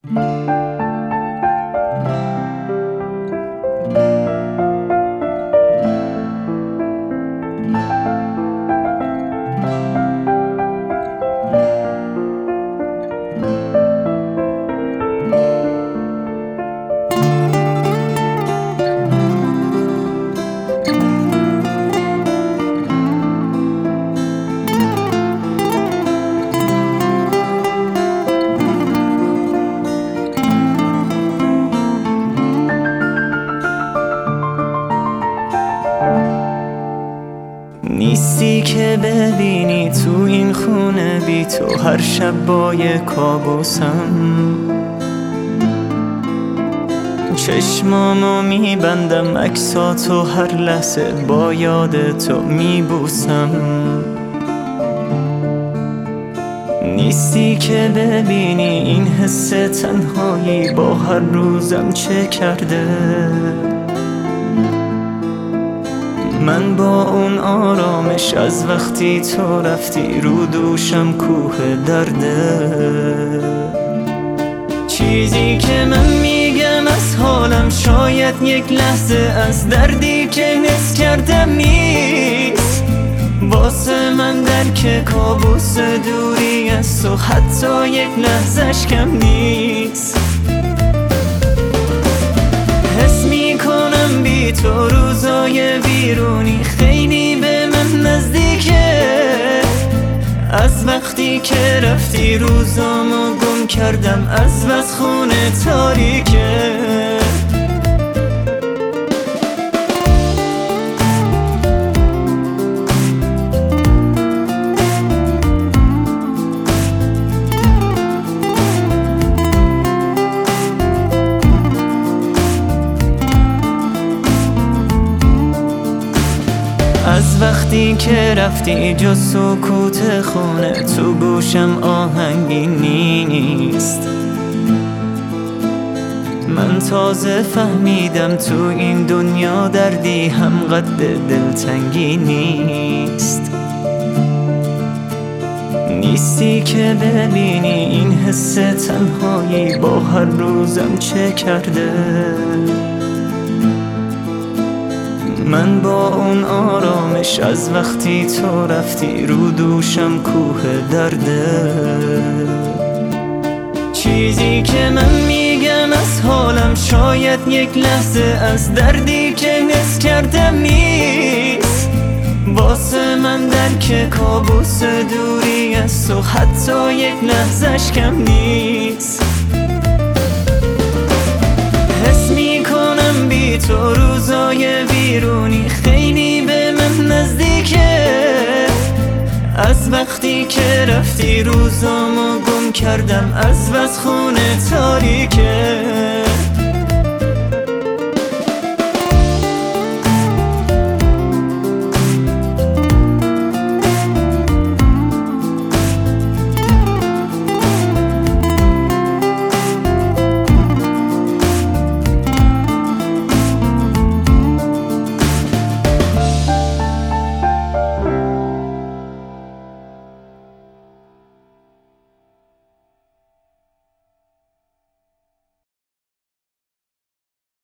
نیستی که ببینی تو این خونه بی تو هر شب با یه کابوسم، چشمامو میبندم عکساتو هر لحظه با یاد تو میبوسم. نیستی که ببینی این حس تنهایی با هر روزم چه کرده. من با اون آرامش از وقتی تو رفتی رو دوشم کوه درده. چیزی که من میگم از حالم شاید یک لحظه از دردی که حس کردم نیست. واسه من درک کابوس دوری از تو حتی یک لحظه‌اش کم نیست. حس میکنم بی تو روزای بیرونی خیلی به من نزدیکه. از وقتی که رفتی روزامو گم کردم از بس خونه تاریکه. از وقتی که رفتی جز سکوت خونه تو گوشم آهنگی نیست. من تازه فهمیدم تو این دنیا دردی هم قد دلتنگی نیست. نیستی که ببینی این حس تنهایی با هر روزم چه کرده. من با اون آرامش از وقتی تو رفتی رو دوشم کوه درده. چیزی که من میگم از حالم شاید یک لحظه از دردی که حس کردم نیست. واسه من درک کابوس دوری از تو حتی یک لحظه‌اش کم نیست. حس میکنم بی تو روزای بیرونی خیلی به من نزدیکه. از وقتی که رفتی روزامو گم کردم از بس خونه تاریکه.